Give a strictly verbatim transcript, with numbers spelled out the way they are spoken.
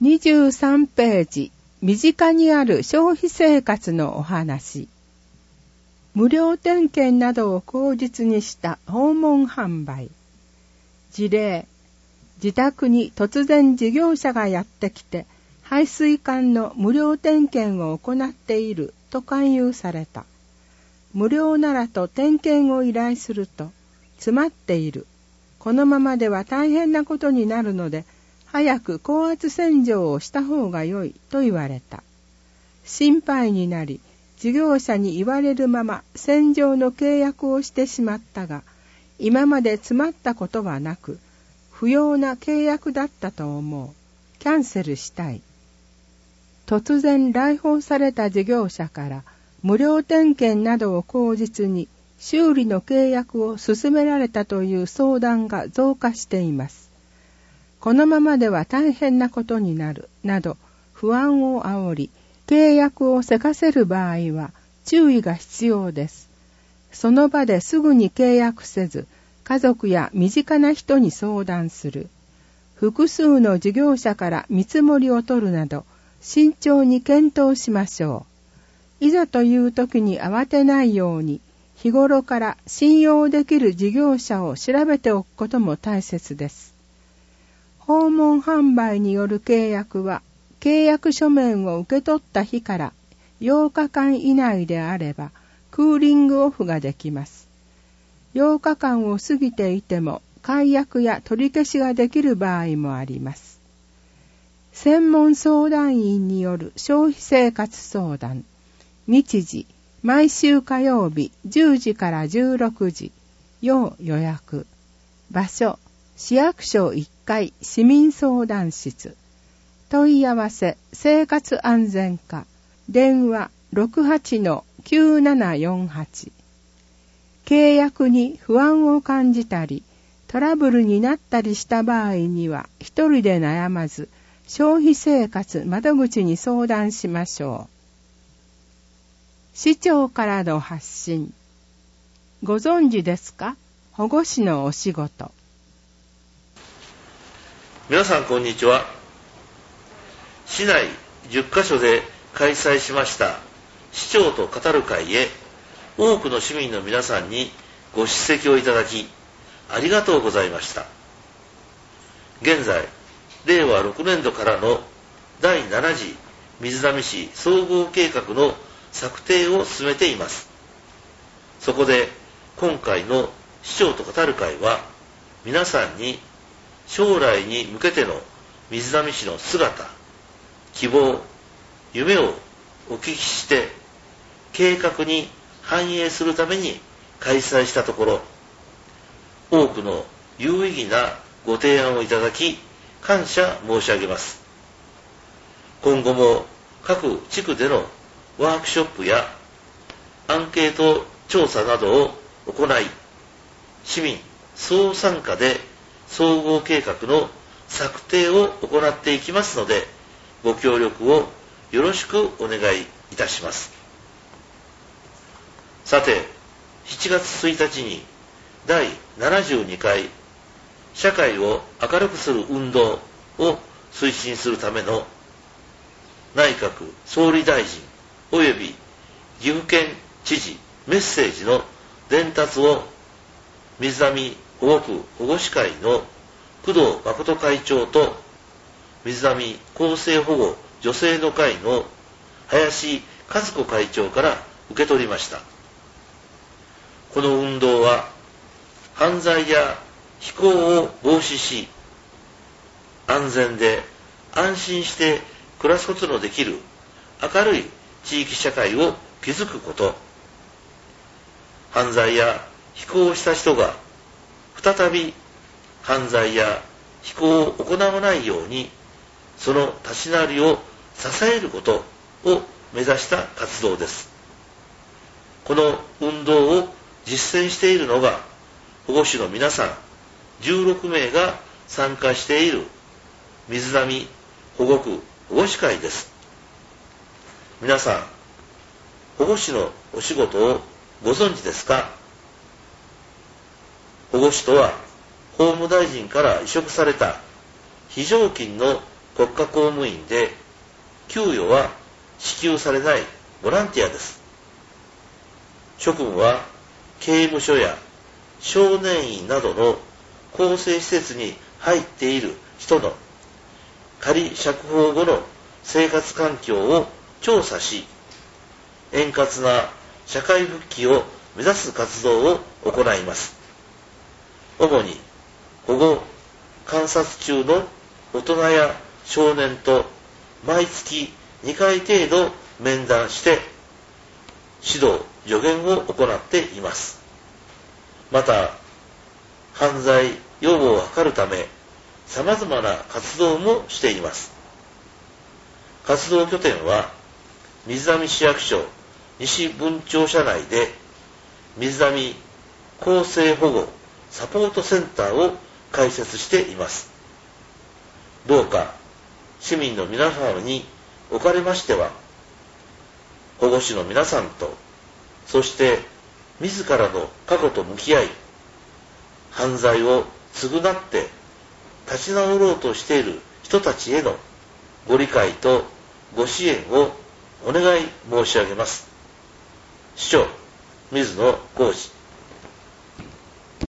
にじゅうさんページ、身近にある消費生活のお話。無料点検などを口実にした訪問販売。事例、自宅に突然事業者がやってきて、排水管の無料点検を行っていると勧誘された。無料ならと点検を依頼すると、詰まっている。このままでは大変なことになるので、早く高圧洗浄をした方が良いと言われた。心配になり、事業者に言われるまま洗浄の契約をしてしまったが、今まで詰まったことはなく、不要な契約だったと思う。キャンセルしたい。突然来訪された事業者から無料点検などを口実に修理の契約を進められたという相談が増加しています。このままでは大変なことになるなど不安を煽り、契約をせかせる場合は注意が必要です。その場ですぐに契約せず、家族や身近な人に相談する。複数の事業者から見積もりを取るなど、慎重に検討しましょう。いざという時に慌てないように、日頃から信用できる事業者を調べておくことも大切です。訪問販売による契約は、契約書面を受け取った日からようかかん以内であれば、クーリングオフができます。ようかかんを過ぎていても、解約や取り消しができる場合もあります。専門相談員による消費生活相談。日時、毎週火曜日じゅうじからじゅうろくじ。要予約。場所、市役所いっかい市民相談室。問い合わせ、生活安全課。電話 ろくはちのきゅうななよんはち。契約に不安を感じたり、トラブルになったりした場合には、一人で悩まず、消費生活窓口に相談しましょう。市長からの発信。ご存知ですか？保護司のお仕事。 皆さんこんにちは。市内じゅっかしょで開催しました市長と語る会へ、多くの市民の皆さんにご出席をいただき、ありがとうございました。現在、れいわろくねんどからのだいなな次水波市総合計画の策定を進めています。そこで今回の市長と語る会は、皆さんに将来に向けての水波市の姿、希望、夢をお聞きして、計画に反映するために開催したところ、多くの有意義なご提案をいただき、感謝申し上げます。今後も各地区でのワークショップやアンケート調査などを行い、市民総参加で総合計画の策定を行っていきますので、ご協力をよろしくお願いいたします。さて、しちがつついたちにだいななじゅうにかい社会を明るくする運動を推進するための内閣総理大臣及び岐阜県知事メッセージの伝達を水波保護区保護司会の工藤誠会長と水波厚生保護女性の会の林和子会長から受け取りました。この運動は犯罪や非行を防止し、安全で安心して暮らすことのできる明るい地域社会を築くこと、犯罪や非行をした人が再び犯罪や非行を行わないように、その立ち直りを支えることを目指した活動です。この運動を実践しているのが、保護司の皆さんじゅうろくめいが参加している水波保護区保護司会です。皆さん、保護司のお仕事をご存知ですか？保護司とは、法務大臣から委嘱された非常勤の国家公務員で、給与は支給されないボランティアです。職務は刑務所や少年院などの更生施設に入っている人の仮釈放後の生活環境を調査し、円滑な社会復帰を目指す活動を行います。主に保護観察中の大人や少年と毎月にかい程度面談して指導・助言を行っています。また、犯罪予防を図るため様々な活動もしています。活動拠点は水上市役所西分庁舎内で水上更生保護サポートセンターを開設しています。どうか市民の皆様におかれましては、保護司の皆さんと、そして自らの過去と向き合い、犯罪を償って立ち直ろうとしている人たちへのご理解とご支援をお願い申し上げます。市長、水野浩二。